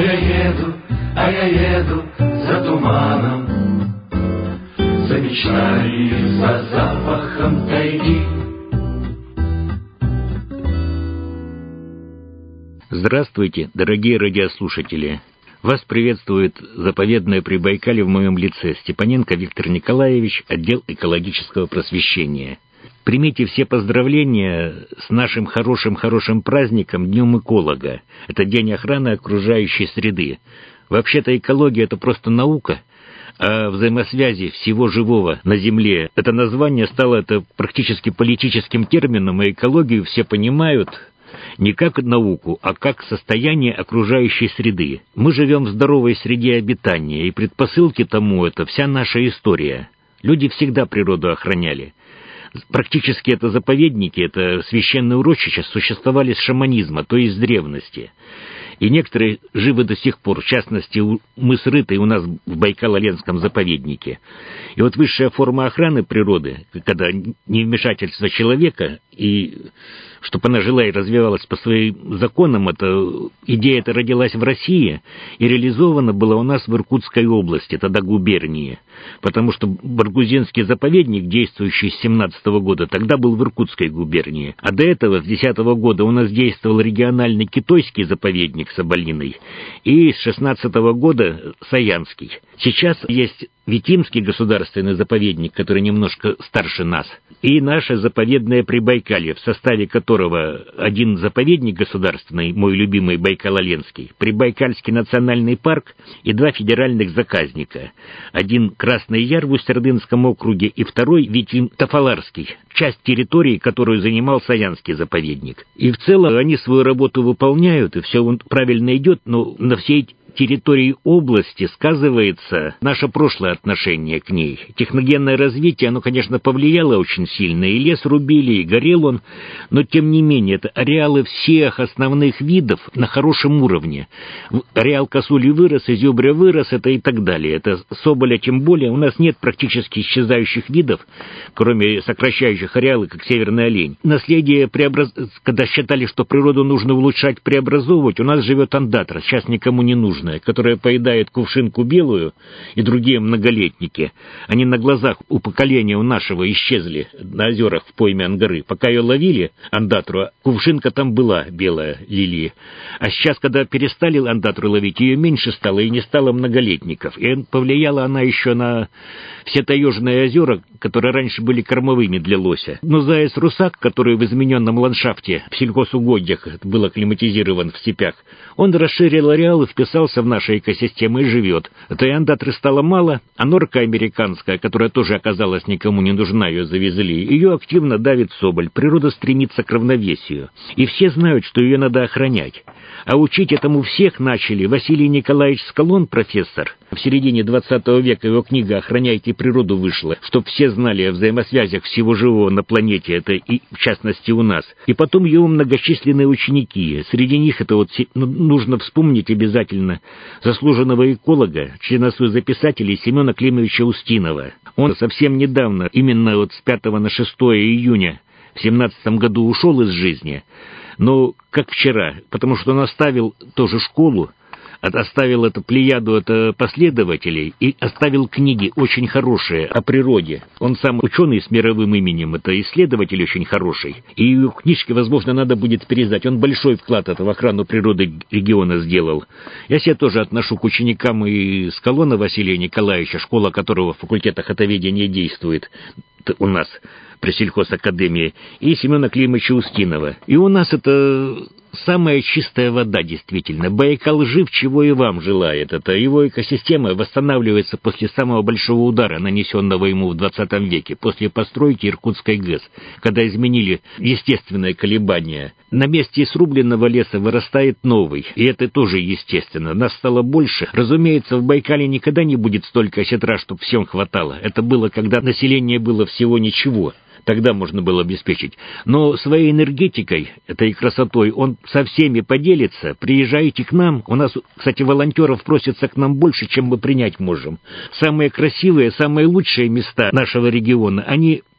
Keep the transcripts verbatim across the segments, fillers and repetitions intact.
я еду, а я еду за туманом, за мечтами, за запахом тайги. Здравствуйте, дорогие радиослушатели! Вас приветствует заповедное Прибайкалье в моем лице, Степаненко Виктор Николаевич, отдел экологического просвещения. Примите все поздравления с нашим хорошим-хорошим праздником, Днем эколога. Это День охраны окружающей среды. Вообще-то экология — это просто наука, а взаимосвязи всего живого на Земле — это название стало это практически политическим термином, и экологию все понимают не как науку, а как состояние окружающей среды. Мы живем в здоровой среде обитания, и предпосылки тому — это вся наша история. Люди всегда природу охраняли. Практически это заповедники, это священные урочища существовали с шаманизма, то есть с древности. И некоторые живы до сих пор, в частности, мыс Рытый у нас в Байкало-Ленском заповеднике. И вот высшая форма охраны природы, когда невмешательство человека, и чтобы она жила и развивалась по своим законам, эта идея эта родилась в России и реализована была у нас в Иркутской области, тогда губернии. Потому что Баргузинский заповедник, действующий с семнадцатого года, тогда был в Иркутской губернии. А до этого, с десятого года, у нас действовал региональный Китойский заповедник Соболиный и с шестнадцатого года Саянский. Сейчас есть Витимский государственный заповедник, который немножко старше нас, и наше заповедное Прибайкалье, в составе которого один заповедник государственный, мой любимый Байкало-Ленский, Прибайкальский национальный парк и два федеральных заказника. Один Красный Яр в Усть-Ордынском округе и второй Витим-Тафаларский, часть территории, которую занимал Саянский заповедник. И в целом они свою работу выполняют, и все правильно идет, но на всей территории области сказывается наше прошлое отношение к ней. Техногенное развитие, оно, конечно, повлияло очень сильно, и лес рубили, и горел он, но, тем не менее, это ареалы всех основных видов на хорошем уровне. Ареал косули вырос, изюбря вырос, это и так далее. Это соболя, тем более, у нас нет практически исчезающих видов, кроме сокращающих ареалы, как северный олень. Наследие, преобраз... когда считали, что природу нужно улучшать, преобразовывать, у нас живет андатра, сейчас никому не нужно, которая поедает кувшинку белую и другие многолетники. Они на глазах у поколения у нашего исчезли на озерах в пойме Ангары. Пока ее ловили, андатру, кувшинка там была белая, лилии. А сейчас, когда перестали андатру ловить, ее меньше стало и не стало многолетников. И повлияла она еще на все таежные озера, которые раньше были кормовыми для лося. Но заяц-русак, который в измененном ландшафте в сельхозугодьях был акклиматизирован в степях, он расширил ареал и вписался в наши экосистемы и живет. Это и андатры стало мало, а норка американская, которая тоже оказалась никому не нужна, ее завезли, ее активно давит соболь. Природа стремится к равновесию. И все знают, что ее надо охранять. А учить этому всех начали Василий Николаевич Скалон, профессор. В середине двадцатого века его книга «Охраняйте природу» вышла, чтобы все знали о взаимосвязях всего живого на планете, это и в частности у нас. И потом его многочисленные ученики. Среди них это вот нужно вспомнить обязательно заслуженного эколога, члена Союза писателей Семена Климовича Устинова. Он совсем недавно, именно вот с пятого на шестое июня в семнадцатом году ушел из жизни, но как вчера, потому что он оставил тоже школу, оставил эту плеяду это последователей и оставил книги очень хорошие о природе. Он сам ученый с мировым именем, это исследователь очень хороший. И его книжки, возможно, надо будет переиздать. Он большой вклад это в охрану природы региона сделал. Я себя тоже отношу к ученикам и Скалона Василия Николаевича, школа которого в факультетах охотоведения действует у нас при сельхозакадемии, и Семена Климовича Устинова. И у нас это самая чистая вода, действительно. Байкал жив, чего и вам желает. Это его экосистема восстанавливается после самого большого удара, нанесенного ему в двадцатом веке, после постройки Иркутской ГЭС, когда изменили естественное колебание. На месте срубленного леса вырастает новый, и это тоже естественно. Нас стало больше. Разумеется, в Байкале никогда не будет столько осетра, чтобы всем хватало. Это было, когда население было всего ничего. Тогда можно было обеспечить. Но своей энергетикой, этой красотой, он со всеми поделится. Приезжайте к нам. У нас, кстати, волонтеров просится к нам больше, чем мы принять можем. Самые красивые, самые лучшие места нашего региона, они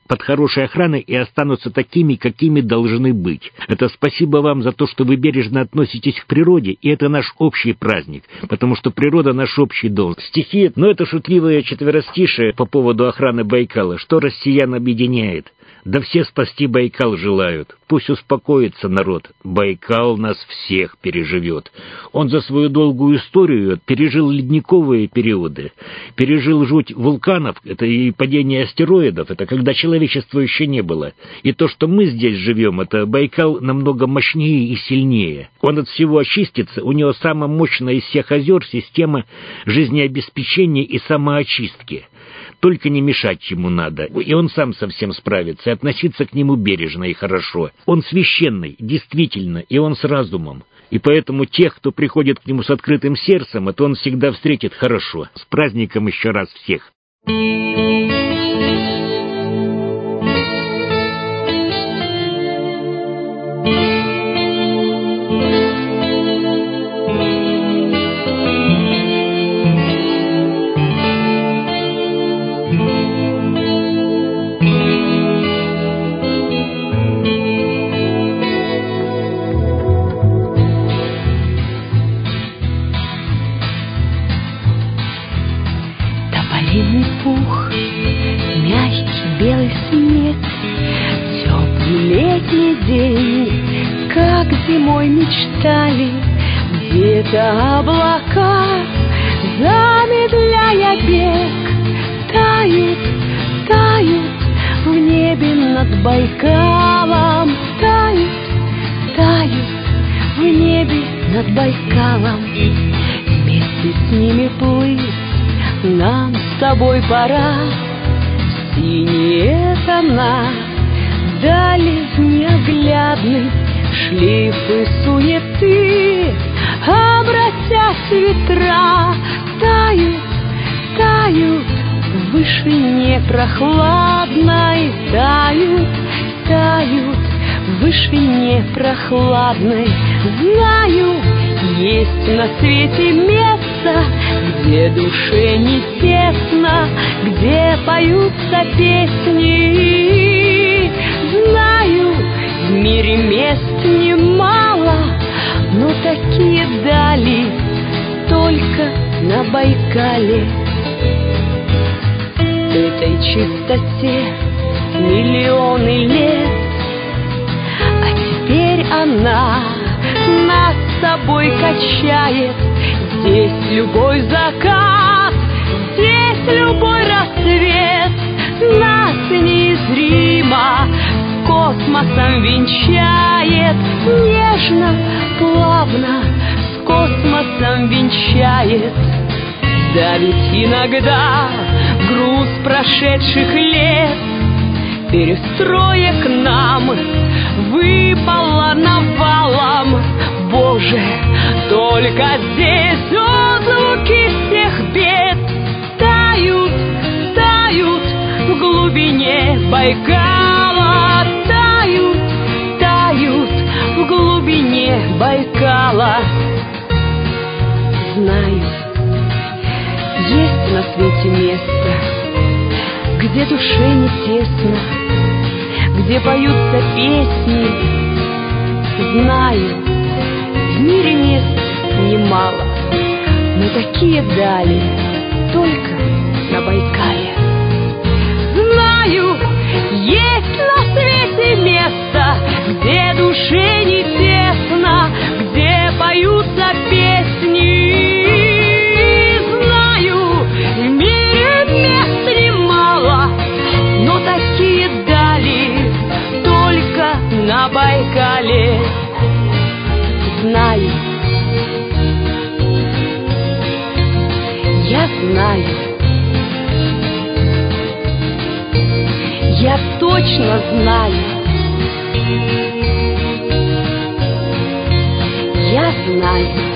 под хорошей охраной и останутся такими, какими должны быть. Это спасибо вам за то, что вы бережно относитесь к природе, и это наш общий праздник, потому что природа наш общий долг. Стихи, но это шутливое четверостишее по поводу охраны Байкала, что россиян объединяет. Да все спасти Байкал желают. Пусть успокоится народ. Байкал нас всех переживет. Он за свою долгую историю пережил ледниковые периоды, пережил жуть вулканов, это и падение астероидов, это когда человечества еще не было. И то, что мы здесь живем, это Байкал намного мощнее и сильнее. Он от всего очистится, у него самая мощная из всех озер система жизнеобеспечения и самоочистки. Только не мешать ему надо, и он сам совсем справится, и относиться к нему бережно и хорошо. Он священный, действительно, и он с разумом. И поэтому тех, кто приходит к нему с открытым сердцем, это он всегда встретит хорошо. С праздником еще раз всех! Тополиный пух, мягкий белый снег, теплый летний день, как зимой мечтали, где-то облака, замедляя бег, тают, тают в небе над Байкалом, тают, тают в небе над Байкалом, вместе с ними плыть нам с тобой пора. Синие тона, дали неоглядный шлейфы суеты, обратясь ветра, тают, тают в вышине прохладной, тают, тают в вышине прохладной. Знаю, есть на свете место, где душе не тесно, где поются песни. Знаю, в мире мест немало, но такие дали только на Байкале. Этой чистоте миллионы лет, а теперь она нас с собой качает. Здесь любой закат, здесь любой рассвет нас неизримо с космосом венчает. Нежно, плавно с космосом венчает. Да ведь иногда груз прошедших лет, перестроек нам выпало навалом. Боже, только здесь отзвуки всех бед тают, тают в глубине Байкала, тают, тают в глубине Байкала. Знаю, есть на свете место, где душе не тесно, где поются песни. Знаю, в мире мест немало, но такие дали только на Байкале. Знаю, есть на свете место, где душе не тесно, где поются песни. Знаю, в мире мест немало, но такие дали только на Байкале. Знаю, я знаю, я точно знаю, я знаю.